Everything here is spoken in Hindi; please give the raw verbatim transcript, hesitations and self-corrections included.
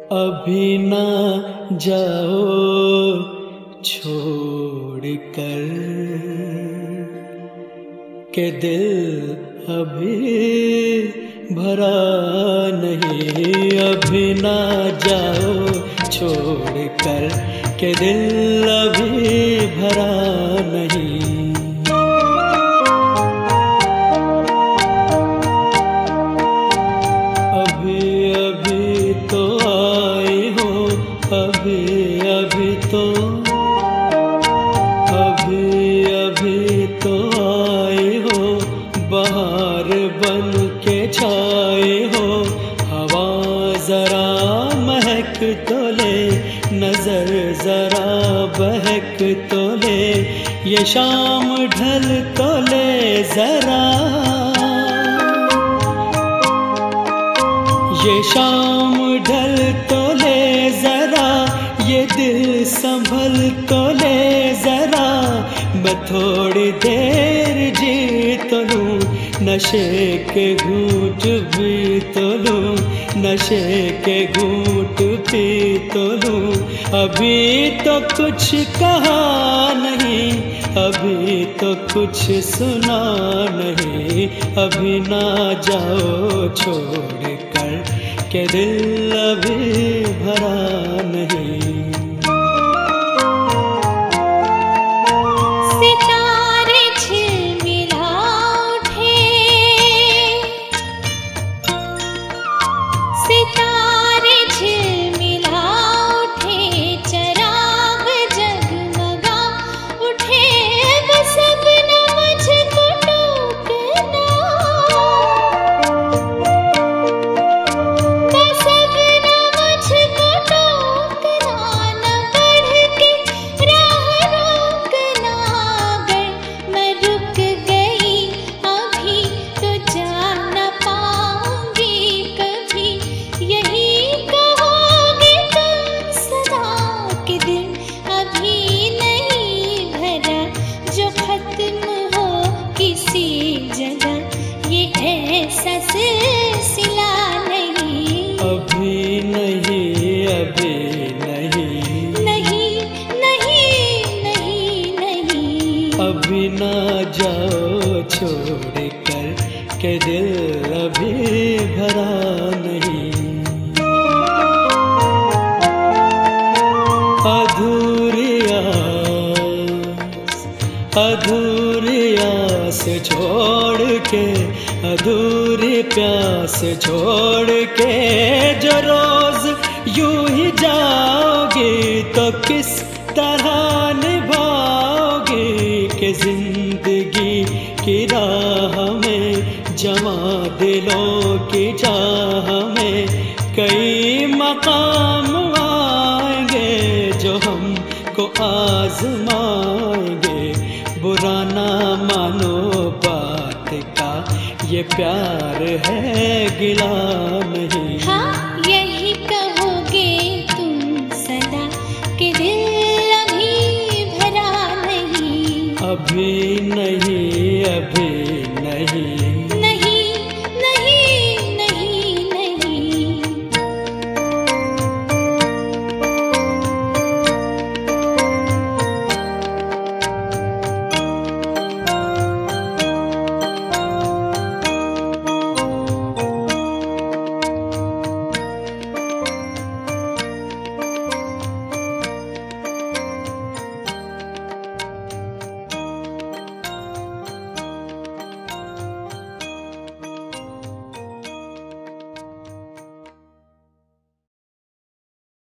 अभी ना जाओ छोड़ कर के दिल अभी भरा नहीं। अभी ना जाओ छोड़ कर के दिल अभी भरा नहीं। अभी अभी तो आए हो, अभी अभी तो अभी अभी तो आए हो, बहार बन के छाए हो। हवा जरा महक तो ले, नजर जरा बहक तो ले, ये शाम ढल तो ले जरा, ये शाम ढल तो ले जरा, ये दिल संभल तो ले जरा। मैं थोड़ी देर जी तो लूं, नशे के घूंट भी तो लूं, नशे के घूंट पी तो लूं। अभी तो कुछ कहा नहीं, अभी तो कुछ सुना नहीं। अभी ना जाओ छोड़ कर के दिल अभी भरा नहीं। सितारे झिलमिला उठे, सितारे झिलमिला उठे, चराग जगमगा उठे। बस अब न मुझको टोकना, बस अब न मुझको टोकना, न बढ़ के राह रोकना। अगर मैं रुक गई अभी तो जा न पाऊंगी कभी, यही कहोगे तुम सदा कि दिल अभी नहीं भरा। जो खत्म हो किसी जगह ये ऐसा सिलसिला नहीं। अभी नहीं, अभी नहीं, नहीं नहीं नहीं नहीं, अभी ना जाओ छोड़ कर के दिल अभी भरा नहीं। अधूरी आस, अधूरी आस छोड़ के, अधूरी प्यास छोड़ के, जो रोज यूं ही जाओगे तो किस तरह निभाओगे। कि जिंदगी की राह में जमा दिलों की चाह में कई मकाम आएंगे जो हमको आजमाएंगे। बुरा ना मानो बात का, ये प्यार है गिला नहीं। हाँ यही कहोगे तुम सदा कि दिल अभी भरा नहीं। अभी नहीं, अभी